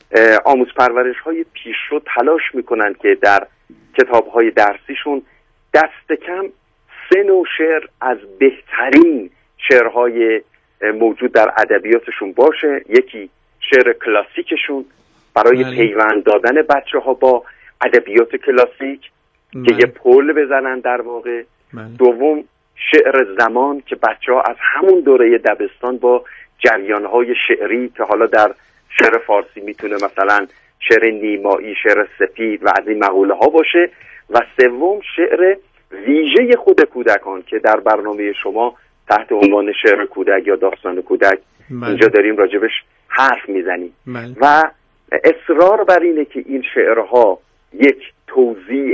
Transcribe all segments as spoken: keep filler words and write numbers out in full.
آموز پرورش های پیشرو تلاش میکنن که در کتاب های درسیشون دست کم سه نوع شعر از بهترین شعرهای موجود در ادبیاتشون باشه. یکی شعر کلاسیکشون برای مالی. پیوند دادن بچه ها با ادبیات کلاسیک مالی. که یه پل بزنن در واقع. مالی. دوم شعر زمان که بچه ها از همون دوره دبستان با جریانهای شعری که حالا در شعر فارسی میتونه مثلا شعر نیمایی، شعر سپید و از این مقوله ها باشه. و سوم شعر ویژه خود کودکان که در برنامه شما تحت عنوان شعر کودک یا داستان کودک مالی. اینجا داریم راجبش حرف میزنیم. مالی. و اصرار بر اینه که این شعرها یک توزیع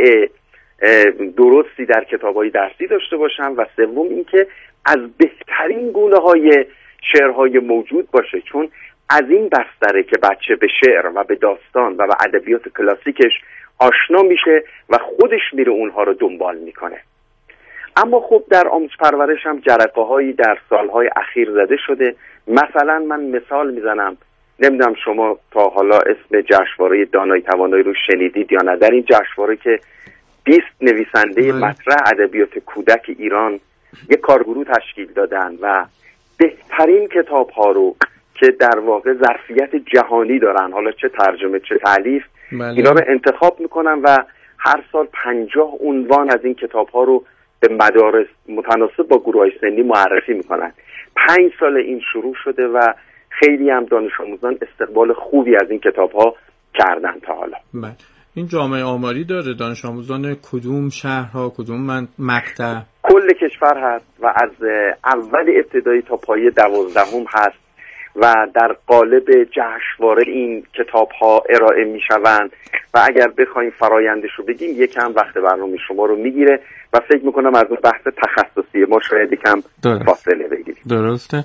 درستی در کتاب‌های درسی داشته باشن و سوم اینکه از بهترین گونه‌های شعرهای موجود باشه، چون از این بستره که بچه به شعر و به داستان و به ادبیات کلاسیکش آشنا میشه و خودش میره اونها رو دنبال میکنه. اما خب در آموز پرورش هم جرقه‌هایی در سالهای اخیر زده شده. مثلا من مثال میزنم، نمیدونم شما تا حالا اسم جشنواره دانایی توانایی رو شنیدید یا نه. در این جشنواره که بیست نویسنده مطرح ادبیات کودک ایران یک کارگروه تشکیل دادن و بهترین کتاب ها رو که در واقع ظرفیت جهانی دارن، حالا چه ترجمه چه تالیف، اینا رو انتخاب میکنن و هر سال پنجاه عنوان از این کتاب ها رو به مدارس متناسب با گروه‌های سنی معرفی میکنن. پنج سال این شروع شده و خیلی هم دانش آموزان استقبال خوبی از این کتاب ها کردن تا حالا. بله. این جامعه آماری داره دانش آموزان کدوم شهرها، کدوم من مقطع؟ کل کشور هست و از اول ابتدایی تا پایه دوازدهم هست و در قالب جشنواره این کتاب ها ارائه می شوند و اگر بخوایم فرایندش رو بگیم یکم وقت برنامه شما رو میگیره و فکر میکنم از اون بحث تخصصی ما شاید یکم فاصله بگیریم. درسته.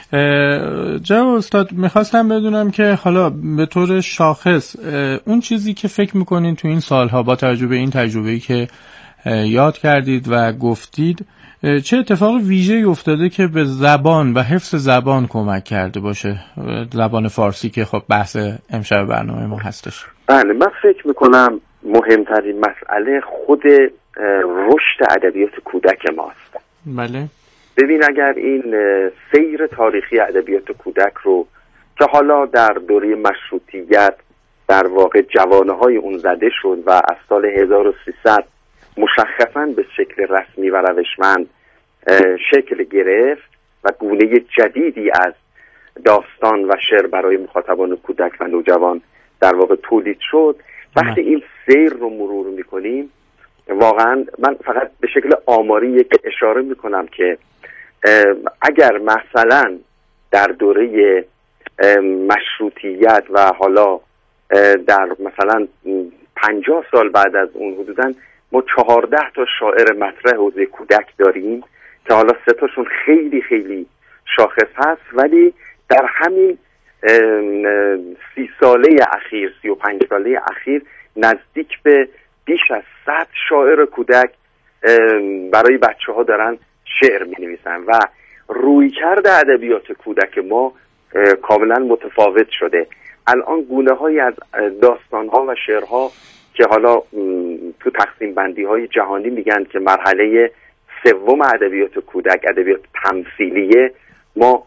جناب استاد میخواستم بدونم که حالا به طور شاخص اون چیزی که فکر میکنین تو این سالها با توجه به این تجربه‌ای که یاد کردید و گفتید چه اتفاق ویژه‌ای افتاده که به زبان و حفظ زبان کمک کرده باشه، زبان فارسی که خب بحث امشب برنامه ما هستش؟ بله، من فکر میکنم مهمترین مسئله خود رشد ادبیات کودک ماست. بله. ببین اگر این سیر تاریخی ادبیات کودک رو که حالا در دوره مشروطیت در واقع جوانه‌های اون زده شد و از سال هزار و سیصد مشخصاً به شکل رسمی و روشمند شکل گرفت و گونه جدیدی از داستان و شعر برای مخاطبان کودک و نوجوان در واقع تولید شد. وقتی این سیر رو مرور میکنیم واقعاً من فقط به شکل آماری یک اشاره میکنم که اگر مثلا در دوره مشروطیت و حالا در مثلا پنجاه سال بعد از اون حدوداً ما چهارده تا شاعر مطرح حوزه کودک داریم که حالا سه تاشون خیلی خیلی شاخص هست، ولی در همین سی ساله اخیر سی و پنج ساله اخیر نزدیک به بیش از صد شاعر کودک برای بچه ها دارن شعر می نویسن و رویکرد ادبیات کودک ما کاملا متفاوت شده. الان گونه های از داستان ها و شعرها که حالا تو تقسیم بندی های جهانی میگن که مرحله سوم ادبیات کودک ادبیات تمثیلیه، ما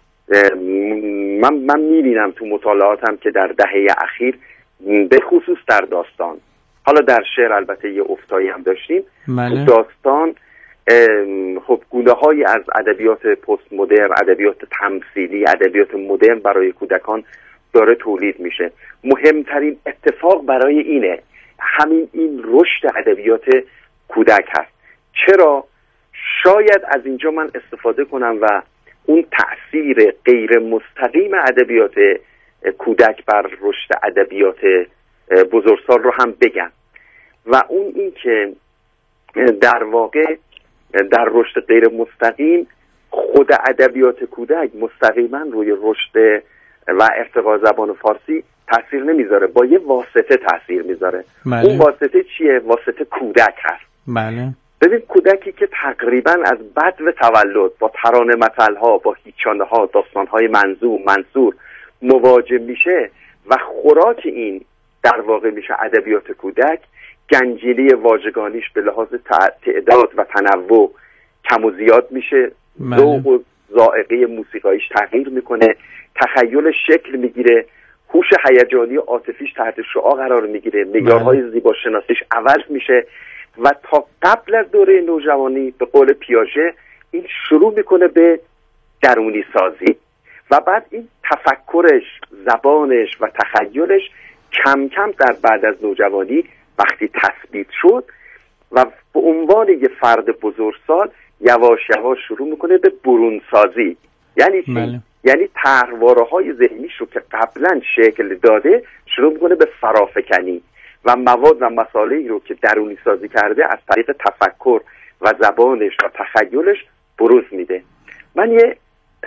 من من میبینم تو مطالعاتم که در دهه اخیر به خصوص در داستان، حالا در شعر البته یه افتایی هم داشتیم، تو داستان خب گونه های از ادبیات پست مدرن، ادبیات تمثیلی، ادبیات مدرن برای کودکان داره تولید میشه. مهمترین اتفاق برای اینه همین این رشد ادبیات کودک هست. چرا؟ شاید از اینجا من استفاده کنم و اون تأثیر غیر مستقیم ادبیات کودک بر رشد ادبیات بزرگسال رو هم بگم و اون این که در واقع در رشد غیر مستقیم خود ادبیات کودک مستقیما روی رشد و ارتقاء زبان فارسی تأثیر نمیذاره، با یه واسطه تأثیر میذاره. اون واسطه چیه؟ واسطه کودک هست. بله. ببین کودکی که تقریبا از بدو تولد با ترانه متل‌ها، با هیچانه‌ها، داستان‌های منظوم، منثور مواجه میشه، و خوراک این در واقع میشه ادبیات کودک. گنجینه واژگانیش به لحاظ تعداد و تنوع کم و زیاد میشه، ذوق و ذائقه موسیقایش تغییر میکنه، تخیلش شکل میگیره، هوش هیجانی و عاطفیش تحت شعاع قرار میگیره، معیارهای زیباشناسیش عوض میشه و تا قبل از دوره نوجوانی به قول پیاژه این شروع میکنه به درونی سازی و بعد این تفکرش، زبانش و تخیلش کم کم در بعد از نوجوانی وقتی تثبیت شد و به عنوان یه فرد بزرگسال یواش یواش شروع میکنه به برونسازی. یعنی چی؟ بله. یعنی طرحواره‌های ذهنیش رو که قبلا شکل داده شروع میکنه به فرافکنی و مواد و مسائلی رو که درونی سازی کرده از طریق تفکر و زبانش و تخیلش بروز میده. من یه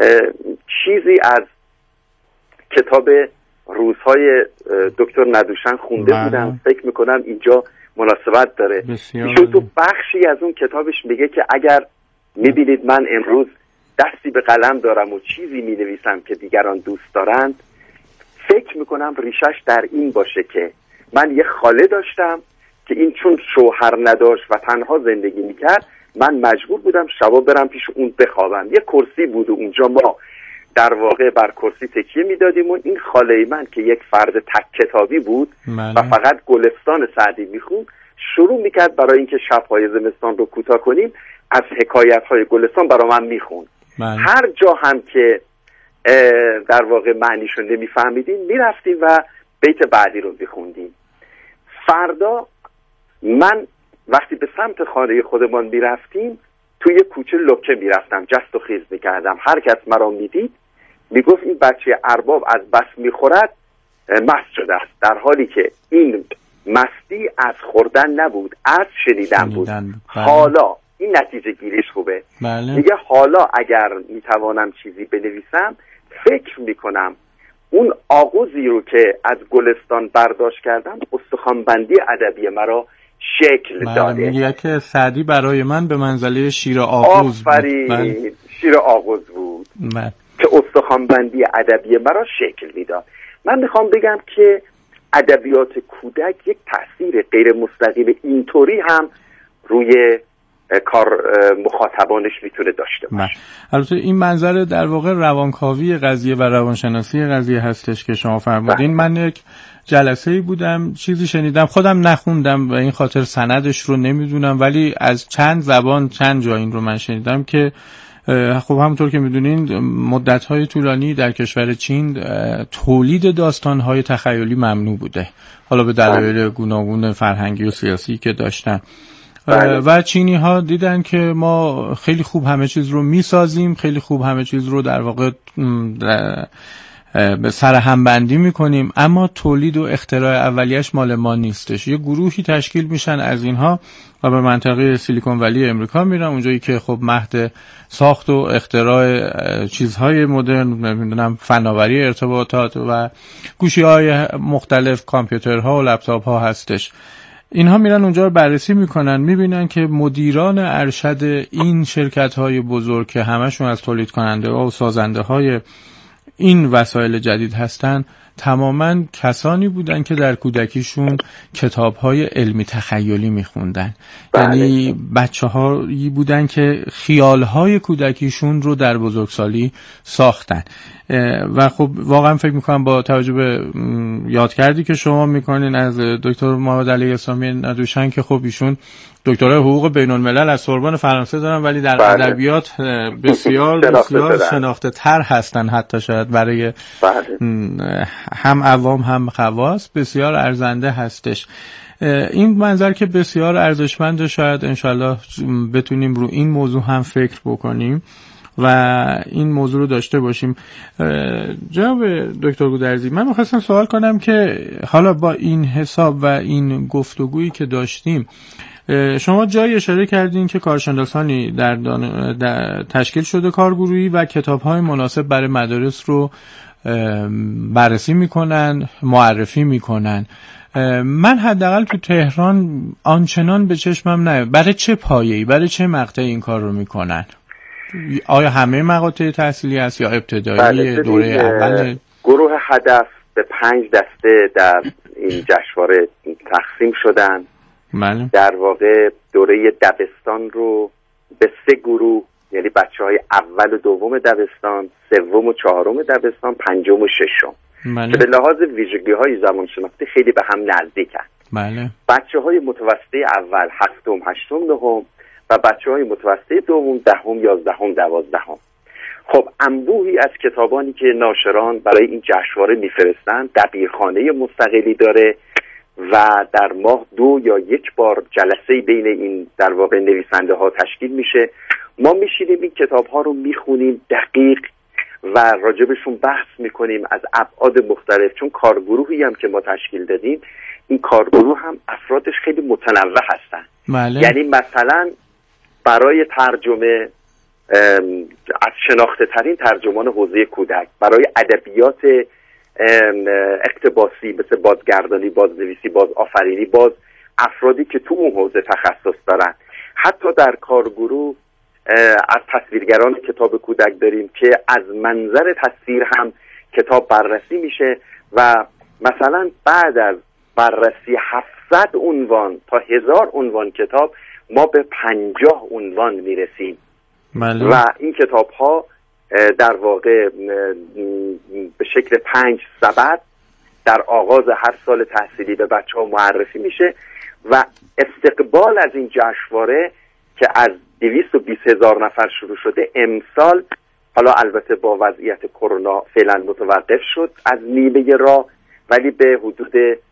چیزی از کتاب روزهای دکتر ندوشن خونده بله. بودم، فکر میکنم اینجا مناسبت داره. ایشون تو بخشی از اون کتابش میگه که اگر میبینید من امروز دستی به قلم دارم و چیزی مینویسم که دیگران دوست دارند، فکر میکنم ریشش در این باشه که من یه خاله داشتم که این چون شوهر نداشت و تنها زندگی میکرد، من مجبور بودم شبا برم پیش اون بخوابم. یه کرسی بود و اونجا ما در واقع بر کرسی تکیه میدادیم و این خاله من که یک فرد تک کتابی بود ماله. و فقط گلستان سعدی میخوند، شروع میکرد برای اینکه شب‌های زمستان رو کوتاه کنیم از حکایت‌های گلستان برای من میخوند. هر جا هم که در واقع معنیشو نمیفهمیدیم میرفتیم و بیت بعدی رو میخوندیم. فردا من وقتی به سمت خانه خودمان میرفتیم توی کوچه لکه میرفتم، جست و خیز میکردم. هر کس مرا میدید میگفت این بچه ارباب از بس میخورد مست شده است، در حالی که این مستی از خوردن نبود، از شنیدن بود. بله. حالا این نتیجه گیریش خوبه. بله. میگه حالا اگر میتوانم چیزی بنویسم فکر میکنم اون آغوزی رو که از گلستان برداشت کردم استخوانبندی ادبی مرا شکل بله. داده. میگه که سعدی برای من به منزله شیر آغوز بود. بله. شیر آغوز بود بله. که استخوانبندی ادبی مرا شکل میداد. من میخوام بگم که ادبیات کودک یک تأثیر غیر مستقیم اینطوری هم روی کار مخاطبانش میتونه داشته باشه. البته این منظر در واقع روانکاوی قضیه و روانشناسی قضیه هستش که شما فرمودین. من یک جلسه‌ای بودم، چیزی شنیدم، خودم نخوندم و این خاطر سندش رو نمیدونم، ولی از چند زبان چند جا این رو من شنیدم که خب همونطور که میدونین مدت‌های طولانی در کشور چین تولید داستان‌های تخیلی ممنوع بوده، حالا به دلایل گوناگون فرهنگی و سیاسی که داشتن. بله. و چینی ها دیدن که ما خیلی خوب همه چیز رو میسازیم، خیلی خوب همه چیز رو در واقع به سر هم بندی میکنیم، اما تولید و اختراع اولیش مال ما نیستش. یه گروهی تشکیل میشن از اینها و به منطقه سیلیکون ولی امریکا میرن، اونجایی که خب مهد ساخت و اختراع چیزهای مدرن، نمیدونم فناوری ارتباطات و گوشی‌های مختلف، کامپیوترها و لپتاپ ها هستش. اینها میرن اونجا رو بررسی میکنن، میبینن که مدیران ارشد این شرکت‌های بزرگ که همشون از تولید کننده ها و سازنده های این وسایل جدید هستن تماما کسانی بودن که در کودکیشون کتاب‌های علمی تخیلی میخوندن. یعنی بچه‌هایی بودن که خیال‌های کودکیشون رو در بزرگسالی ساختن. و خب واقعا فکر میکنم با توجه به یادکردی که شما میکنین از دکتر محمد علی اسلامی ندوشن که خب ایشون دکترای حقوق بین الملل از سوربن فرانسه دارن، ولی در ادبیات بسیار بسیار شناخته تر هستن، حتی شاید برای هم عوام هم خواص بسیار ارزنده هستش. این منظر که بسیار ارزشمنده، شاید انشالله بتونیم رو این موضوع هم فکر بکنیم و این موضوع رو داشته باشیم. جناب دکتر گودرزی، من می‌خواستم سوال کنم که حالا با این حساب و این گفتگویی که داشتیم، شما جایی اشاره کردین که کارشناسانی در, دان... در تشکیل شده کارگروهی و کتاب‌های مناسب برای مدارس رو بررسی میکنن، معرفی میکنن. من حداقل تو تهران آنچنان به چشمم نیامد. برای چه پایه‌ای، برای چه مقطعی این کار رو میکنن؟ آیا همه مقاطع تحصیلی است یا ابتدایی دوره اول؟ گروه هدف به پنج دسته در این جشنواره تقسیم شدن. بله. در واقع دوره دبستان رو به سه گروه، یعنی بچه های اول و دوم دبستان، سوم و چهارم دبستان، پنجم و ششم، بله. که به لحاظ ویژگی های زبانشناختی خیلی به هم نزدیکن. بله. بچه های متوسطه اول هفتم، هشتم، نهم و بچه های متوسطه دوم دهم، یازدهم، دوازدهم. خب انبوهی از کتابانی که ناشران برای این جشنواره میفرستن دبیرخانه مستقلی داره و در ماه دو یا یک بار جلسه بین این در واقع نویسنده ها تشکیل میشه. ما میشینیم این کتاب ها رو میخونیم دقیق و راجبشون بحث میکنیم از ابعاد مختلف، چون کارگروهی هم که ما تشکیل دادیم این کارگروه هم افرادش خیلی متنوع هستن. بله. یعنی مثلا برای ترجمه از شناخته ترین ترجمان حوزه کودک، برای ادبیات اقتباسی مثل بازگردانی، بازنویسی، باز آفرینی، باز افرادی که تو اون حوزه تخصص دارن. حتی در کارگروه از تصویرگران کتاب کودک داریم که از منظر تصویر هم کتاب بررسی میشه و مثلا بعد از بررسی هفتصد عنوان تا هزار عنوان کتاب ما به پنجاه عنوان میرسیم. بله. و این کتاب ها در واقع به شکل پنج سبد در آغاز هر سال تحصیلی به بچه ها معرفی میشه و استقبال از این جشنواره که از دویست و بیست هزار نفر شروع شده، امسال حالا البته با وضعیت کرونا فعلا متوقف شد از نیمه راه، ولی به حدود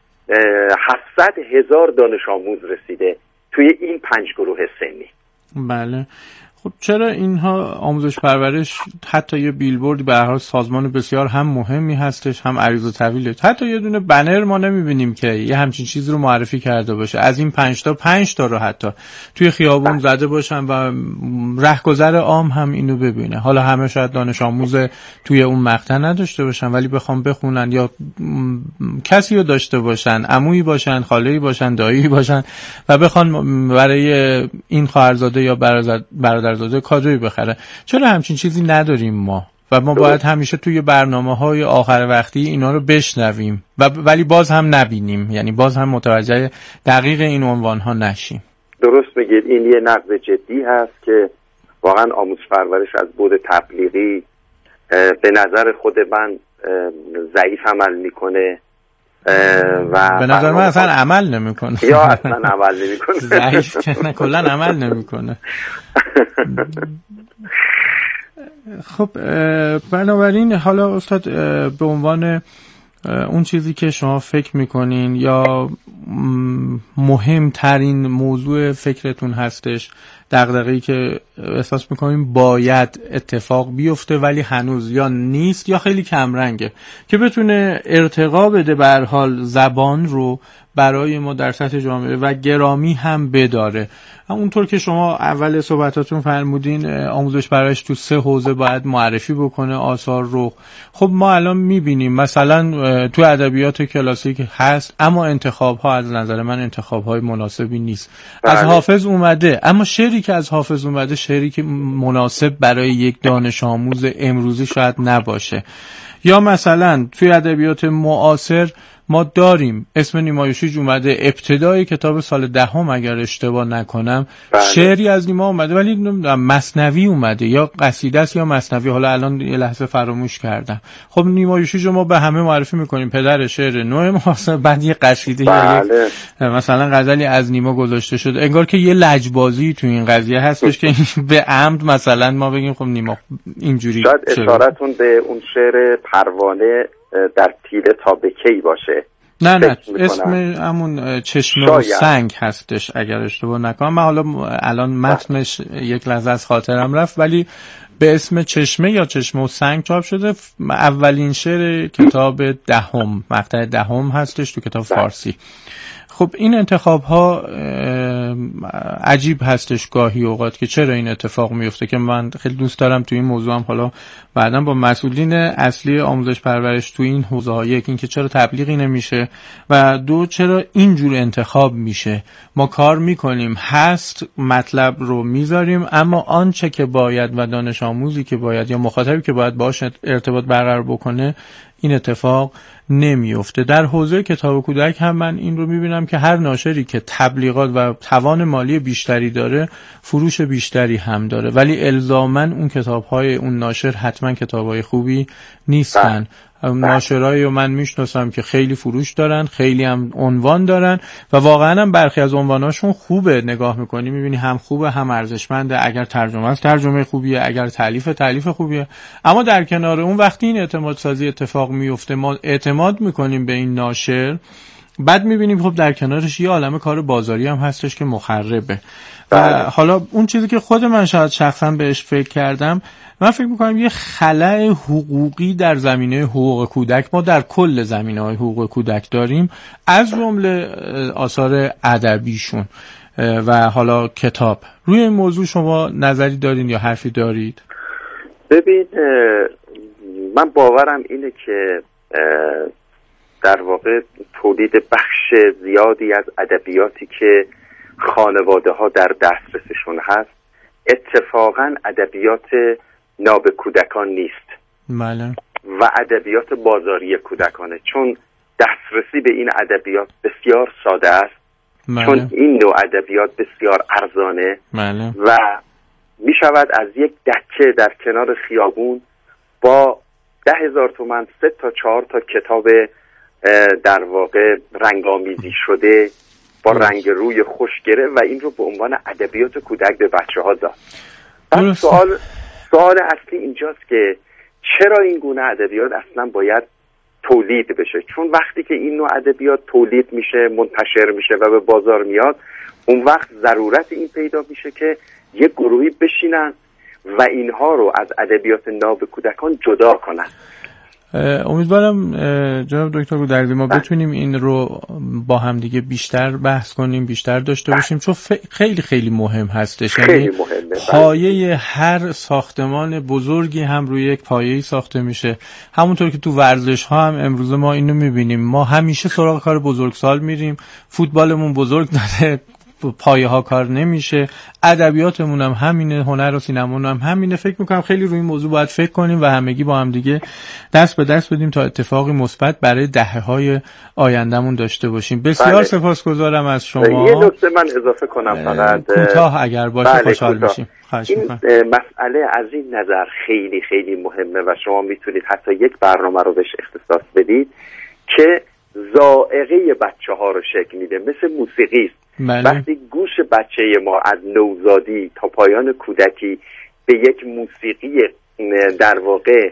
هفتصد هزار دانش آموز رسیده توی این پنج گروه سنی. بله. خب چرا اینها آموزش پرورش حتی یه بیلبورد به هر حال سازمان بسیار هم مهمی هستش، هم عریض و طویله، حتی یه دونه بنر ما نمیبینیم که یه همچین چیزی رو معرفی کرده باشه؟ از این پنج تا پنج تا رو حتی توی خیابون زده باشن و رهگذر عام هم اینو ببینه. حالا همه شاید دانش آموز توی اون مقطع نداشته باشن، ولی بخوام بخونن یا کسی رو داشته باشن، عمویی باشن، خاله‌ای باشن، دایی‌ای باشن و بخوان برای این خواهرزاده یا برادر زاده کادویی بخره. چرا همچین چیزی نداریم ما؟ و ما باید همیشه توی برنامه‌های آخر وقتی اینا رو بشنویم و ولی باز هم نبینیم، یعنی باز هم متوجه دقیق این عنوان‌ها نشیم. درست میگید. این یه نقد جدی هست که واقعا آموزش پرورش از بود تبلیغی به نظر خود من ضعیف عمل میکنه و به نظر من اصلا عمل نمیکنه یا اصلا عمل نمیکنه ضعیف که کلا عمل نمیکنه. خب بنابراین حالا استاد به عنوان اون چیزی که شما فکر میکنین یا مهمترین موضوع فکرتون هستش، دغدغه‌ای که احساس میکنین باید اتفاق بیفته ولی هنوز یا نیست یا خیلی کمرنگه، که بتونه ارتقا بده به هر حال زبان رو برای ما در سطح جامعه و گرامی هم بداره. اونطور که شما اول صحبتاتون فرمودین آموزش پرورش تو سه حوزه باید معرفی بکنه آثار رو. خب ما الان میبینیم مثلا تو ادبیات کلاسیک هست، اما انتخاب ها از نظر من انتخاب های مناسبی نیست. بله. از حافظ اومده، اما شعری که از حافظ اومده شعری که مناسب برای یک دانش آموز امروزی شاید نباشه. یا مثلا توی ادبیات معاصر ما داریم اسم نیما یوشیج اومده ابتدای کتاب سال دهم اگر اشتباه نکنم. بله. شعری از نیما اومده ولی مثنوی اومده یا قصیده است یا مثنوی، حالا الان یه لحظه فراموش کردم. خب نیما یوشیج رو ما به همه معرفی میکنیم پدر شعر نو معاصر، بعد یه قصیده بله. یا مثلا غزلی از نیما گذاشته شده، انگار که یه لجبازی تو این قضیه هستش که به عمد مثلا ما بگیم خب نیما اینجوری. شاید اشارتون به اون شعر پروانه در تیله تا به کی باشه. نه نه اسم همون چشمه و سنگ هستش اگر اشتباه نکنم. من حالا الان متنش یک لحظه از خاطرم رفت، ولی به اسم چشمه یا چشمه و سنگ چاپ شده. اولین شعر کتاب دهم، مقطع دهم هستش تو کتاب فارسی. خب این انتخاب ها عجیب هستش گاهی اوقات که چرا این اتفاق میفته، که من خیلی دوست دارم تو این موضوع هم حالا بعداً با مسئولین اصلی آموزش پرورش تو این حوزه ها، یک این که چرا تبلیغی نمیشه و دو چرا اینجور انتخاب میشه. ما کار میکنیم، هست، مطلب رو میذاریم، اما آنچه که باید و دانش آموزی که باید یا مخاطبی که باید باشه ارتباط برقرار بکنه این اتفاق نمیفته. در حوزه کتاب کودک هم من این رو میبینم که هر ناشری که تبلیغات و توان مالی بیشتری داره فروش بیشتری هم داره، ولی الزاماً اون کتاب‌های اون ناشر حتما کتاب‌های خوبی نیستن. ناشرایی رو من میشناسم که خیلی فروش دارن، خیلی هم عنوان دارن و واقعا هم برخی از عنواناشون خوبه، نگاه میکنی میبینی هم خوبه هم ارزشمنده، اگر ترجمه است ترجمه خوبیه، اگر تالیف تالیف خوبیه. اما در کنار اون وقتی این اعتماد سازی اتفاق میفته، ما اعتماد میکنیم به این ناشر، بعد میبینیم خب در کنارش یه عالمه کار بازاری هم هستش که مخربه. و حالا اون چیزی که خود من شاید شخصا بهش فکر کردم، من فکر میکنم یه خلأ حقوقی در زمینه حقوق کودک ما در کل زمینه‌های حقوق کودک داریم، از جمله آثار ادبیشون و حالا کتاب. روی این موضوع شما نظری دارین یا حرفی دارید؟ ببین، من باورم اینه که در واقع تولید بخش زیادی از ادبیاتی که خانواده ها در دسترسشون هست اتفاقا ادبیات ناب کودکان نیست. بله. و ادبیات بازاری کودکانه، چون دسترسی به این ادبیات بسیار ساده است. بله. چون این نوع ادبیات بسیار ارزانه. بله. و می شود از یک دکه در کنار خیابون با ده هزار تومن سه تا چهار تا کتاب در واقع رنگامیزی شده با رنگ روی خوشگره و این رو به عنوان ادبیات کودک به بچه ها داد. بعد سوال سوال اصلی اینجاست که چرا این گونه ادبیات اصلا باید تولید بشه؟ چون وقتی که این نوع ادبیات تولید میشه، منتشر میشه و به بازار میاد، اون وقت ضرورت این پیدا میشه که یک گروهی بشینن و اینها رو از ادبیات ناب کودکان جدا کنن. امیدوارم جناب دکتر گودرزی ما بتونیم این رو با هم دیگه بیشتر بحث کنیم، بیشتر داشته باشیم، چون خیلی خیلی مهم هستش. خیلی مهمه. پایه هر ساختمان بزرگی هم روی یک پایه‌ای ساخته میشه. همونطور که تو ورزش ها هم امروز ما اینو میبینیم، ما همیشه سراغ کار بزرگسال میریم، فوتبالمون بزرگ داره، پایه ها کار نمیشه، ادبیاتمون هم همینه، هنر و سینمامون هم همینه. فکر میکنم خیلی روی این موضوع باید فکر کنیم و همگی با هم دیگه دست به دست بدیم تا اتفاقی مثبت برای دهه‌های آیندهمون داشته باشیم. بسیار بله. سپاسگزارم از شما. یه نکته من اضافه کنم فقط کوتاه اگر باشه بله خوشحال میشیم. این مسئله از این نظر خیلی خیلی مهمه و شما میتونید حتی یک برنامه رو بهش اختصاص بدید که ذائقه بچه‌ها رو شکل میده، مثل موسیقی است. بله. وقتی گوش بچه ما از نوزادی تا پایان کودکی به یک موسیقی در واقع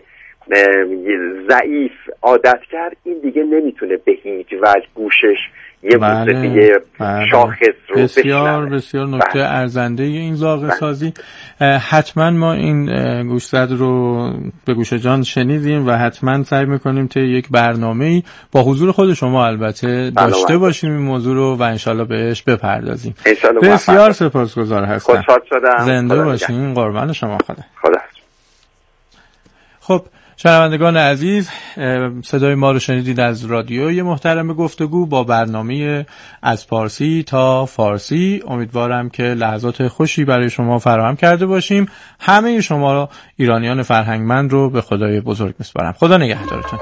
ضعیف عادت کرد، این دیگه نمیتونه به هیچ وجه گوشش یه بله. موسیقی بله. شاخص رو بسیار بشنوه. بسیار نکته بله. ارزنده این ذائقه سازی. حتما ما این گوشزد رو به گوش جان شنیدیم و حتما سعی میکنیم تا یک برنامه‌ای با حضور خود شما البته داشته بله. باشیم این موضوع رو و انشالله بهش بپردازیم. بسیار سپاسگزار هستم. خوشحال شدم. زنده باشین. قربان شما. خدا. خدا. خب شنوندگان عزیز، صدای ما رو شنیدید از رادیوی محترم گفتگو با برنامه از پارسی تا فارسی. امیدوارم که لحظات خوشی برای شما فراهم کرده باشیم. همه شما ایرانیان فرهنگمند رو به خدای بزرگ میسپارم. خدا نگهدارتون.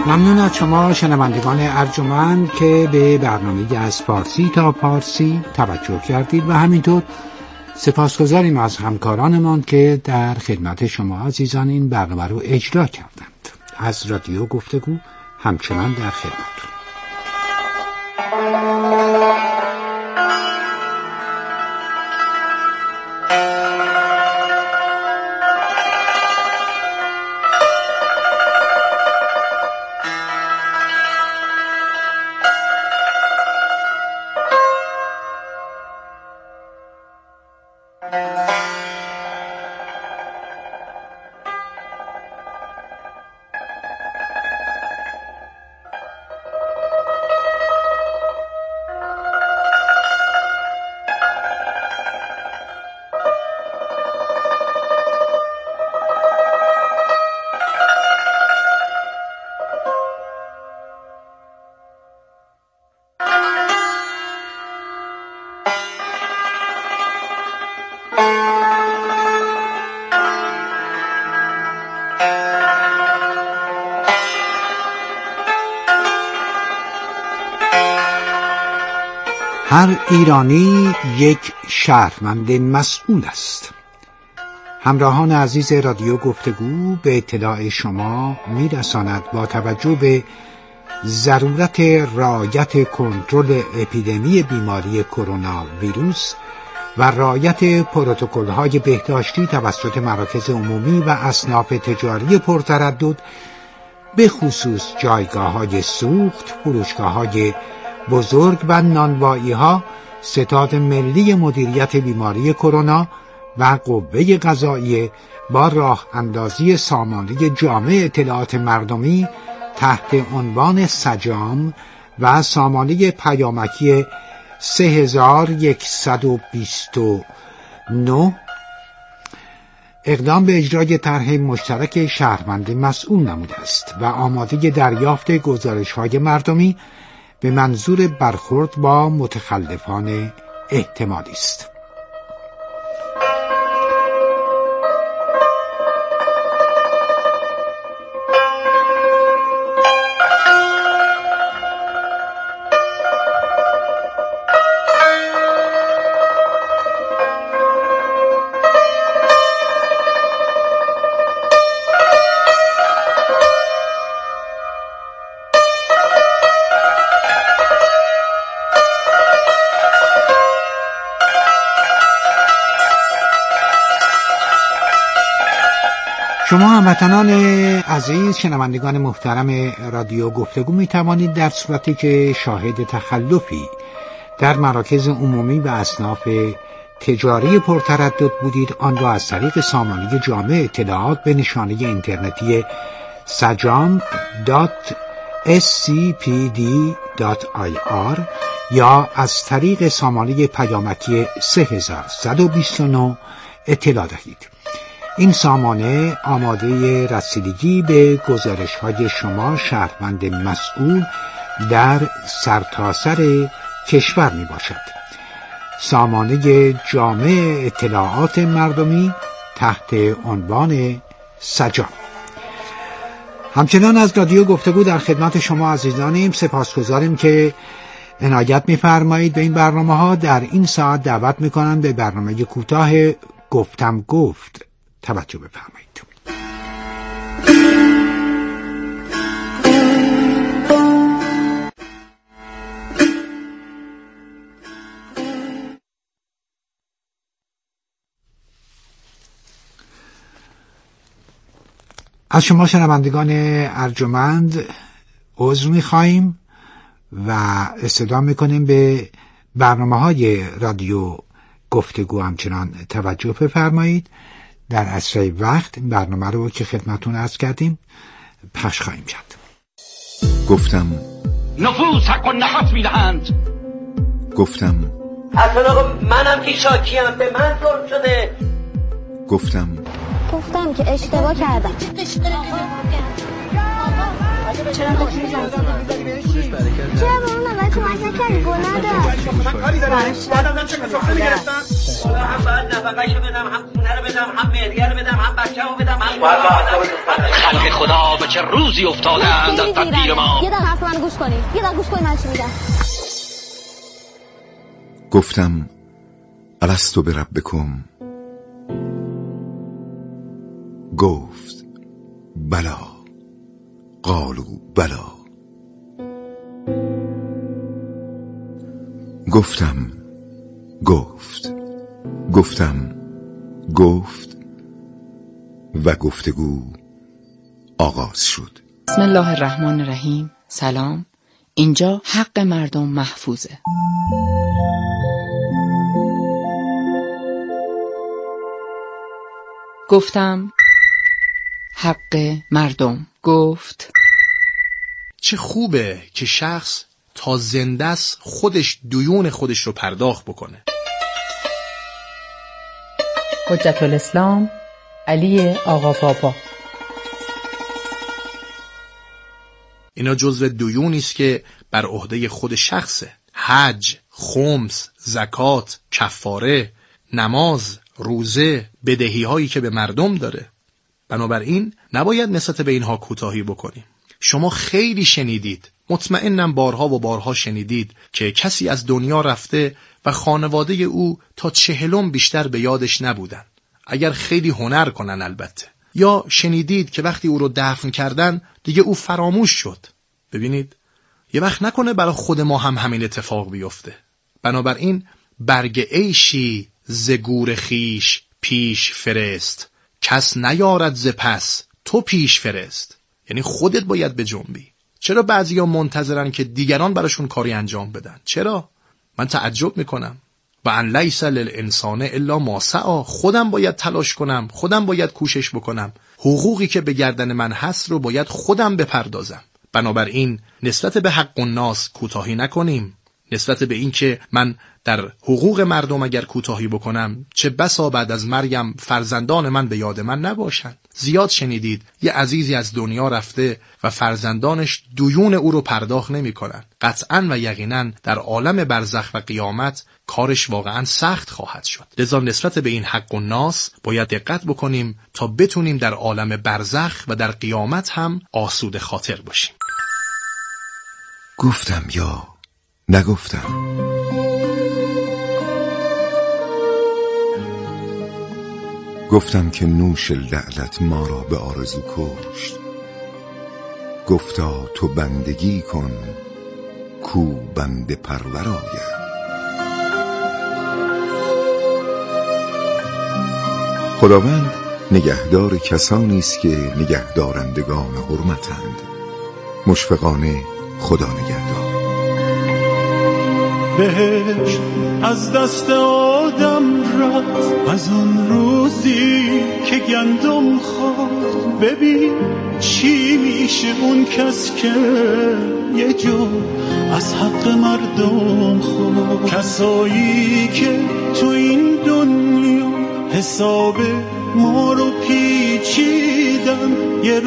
ممنون از شما شنوندگان ارجمند که به برنامه از فارسی تا پارسی توجه کردید و همینطور سپاسگزاریم از همکارانمان که در خدمت شما عزیزان این برنامه رو اجرا کردند. از رادیو گفتگو همچنان در خدمتتون. هر ایرانی یک شهروند مسئول است. همراهان عزیز رادیو گفتگو به اطلاع شما میرساند با توجه به ضرورت رعایت کنترل اپیدمی بیماری کرونا ویروس و رعایت پروتکل‌های بهداشتی توسط مراکز عمومی و اصناف تجاری پرتردد، به خصوص جایگاه‌های سوخت، فروشگاه‌های بزرگ و نانوایی‌ها، ستاد ملی مدیریت بیماری کرونا و قوه قضاییه با راه اندازی سامانه جامع اطلاعات مردمی تحت عنوان سجام و سامانه پیامکی سه هزار و صد و بیست و نه اقدام به اجرای طرح مشترک شهروند مسئول نموده است و آماده دریافت گزارش‌های مردمی به منظور برخورد با متخلفان احتمالی است. شما هموطنان عزیز شنوندگان محترم رادیو گفتگو می توانید در صورتی که شاهد تخلفی در مراکز عمومی و اصناف تجاری پرتردد بودید آن را از طریق سامانه جامع اطلاعات به نشانه اینترنتی سجام دات اس سی پی دی دات آی آر یا از طریق سامانه پیامکی سه هزار و صد و بیست و نه اطلاع دهید. این سامانه آماده رسیدگی به گزارش‌های شما شهروند مسئول در سرتاسر کشور می باشد. سامانه جامع اطلاعات مردمی تحت عنوان سجام. همچنان از رادیو گفتگو در خدمت شما عزیزانیم. سپاسگزاریم که عنایت می‌فرمایید به این برنامه‌ها. در این ساعت دعوت می‌کنم به برنامه کوتاه گفتم گفت توجه بفرمایید. از شما شنوندگان ارجمند عذر می‌خواهیم و استدعا می‌کنیم به برنامه‌های رادیو گفتگو همچنان توجه بفرمایید. در اسرع وقت این برنامه رو که خدمتون عرض کردیم پخش خواهیم کرد. گفتم نفوس حق و نفس میدهند. گفتم اصلا آقا منم که شاکیم، به من ظلم شده. گفتم گفتم که اشتباه کردم. چرا به اون نوبت کمک نکردی؟ گناه داشت. من کاری دارم. بعدم چه کسا خیلی گرفتم. هم باید نفقه‌شو بدم، هم خونه رو بدم، هم مهریه رو بدم، هم بچه‌مو بدم، هم خلق خدا به چه روزی افتادند از تدبیر ما. یه دقیقه حرف من گوش کنید، یه دقیقه گوش کنید من چی میگم. گفتم الستو بربکم، گفت بلا، قالوا بلا. گفتم گفت گفتم گفت و گفتگو آغاز شد. بسم الله الرحمن الرحیم. سلام، اینجا حق مردم محفوظه. گفتم حق مردم. گفت چه خوبه که شخص تا زنده است خودش دیون خودش رو پرداخت بکنه. حجت الاسلام علی آقا بابا. اینا جزو دیونی است که بر عهده خود شخصه. حج، خمس، زکات، کفاره، نماز، روزه، بدهی هایی که به مردم داره. بنابراین نباید نسبت به اینها کوتاهی بکنیم. شما خیلی شنیدید، مطمئنم بارها و بارها شنیدید که کسی از دنیا رفته و خانواده او تا چهلم بیشتر به یادش نبودن، اگر خیلی هنر کنن البته. یا شنیدید که وقتی او رو دفن کردن دیگه او فراموش شد. ببینید، یه وقت نکنه برای خود ما هم همین اتفاق بیفته. بنابراین برگ عیشی ز گور خیش پیش فرست، کس نیارد ز پس تو پیش فرست. یعنی خودت باید به جنبی. چرا بعضیا منتظرن که دیگران براشون کاری انجام بدن؟ چرا؟ من تعجب میکنم. و ان لیس للانسان الا ما سعی. خودم باید تلاش کنم، خودم باید کوشش بکنم. حقوقی که به گردن من هست رو باید خودم بپردازم. بنابراین نسبت به حق الناس کوتاهی نکنیم. نسبت به این که من در حقوق مردم اگر کوتاهی بکنم، چه بسا بعد از مرگم فرزندان من به یاد من نباشند. زیاد شنیدید یه عزیزی از دنیا رفته و فرزندانش دیون او رو پرداخت نمی کنن. قطعاً و یقیناً در عالم برزخ و قیامت کارش واقعاً سخت خواهد شد. لذا نسبت به این حق الناس باید دقت بکنیم تا بتونیم در عالم برزخ و در قیامت هم آسوده خاطر باشیم. گفتم یا نگفتم. گفتم که نوش لعلت ما را به آرزو کشت. گفتا تو بندگی کن کو بنده پرور آید. خداوند نگهدار کسانی است که نگهدارندگان حرمتند. مشفقانه خدا نگهدار. بهشت از دست آدم رفت از اون روزی که گندم خورد. ببین چی میشه اون کس که یه جو از حق مردم خورد. کسایی که تو این دنیا حساب ما رو پیچیدن، یه